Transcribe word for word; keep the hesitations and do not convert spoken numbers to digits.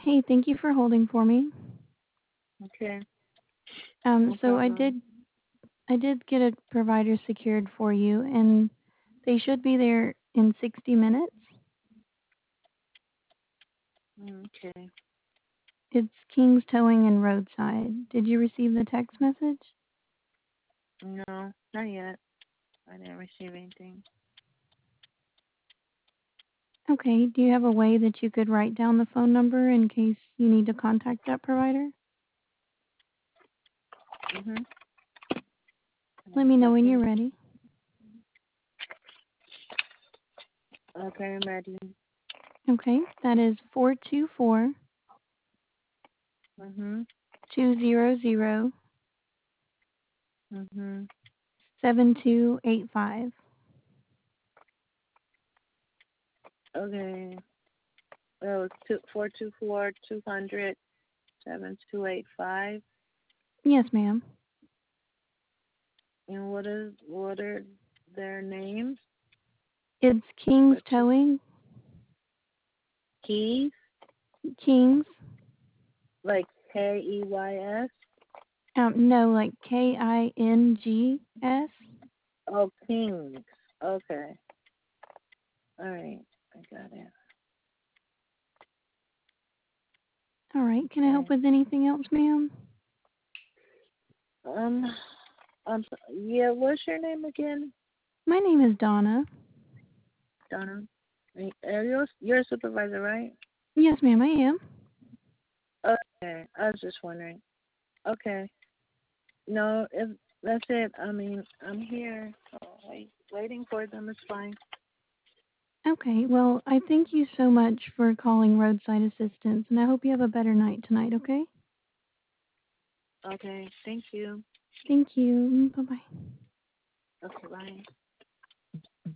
Hey, thank you for holding for me. Okay, Um, no so I problem. did I did get a provider secured for you, and they should be there in sixty minutes. Okay. It's King's Towing and Roadside. Did you receive the text message? No, not yet. I didn't receive anything. Okay, do you have a way that you could write down the phone number in case you need to contact that provider? Mhm. Let One me know when you're second. ready. Okay, I'm ready. Okay, that is four two four, Mhm. two zero zero, Mhm. seven two eight five. Okay. Oh, two four two four two hundred seven two eight five. Yes, ma'am. And what is what are their names? It's King's The two Towing. keys, King's. like K E Y S. Um, no, like K I N G S. Oh, Kings. Okay. All right. I got it. All right. Can I help Okay. with anything else, ma'am? Um. Um. Yeah. What's your name again? My name is Donna. Donna. Are you you're a supervisor, right? Yes, ma'am, I am. Okay. I was just wondering. Okay. No, if that's it. I mean, I'm here. So wait, waiting for them is fine. Okay. Well, I thank you so much for calling Roadside Assistance, and I hope you have a better night tonight, okay? Okay. Thank you. Thank you. Bye bye.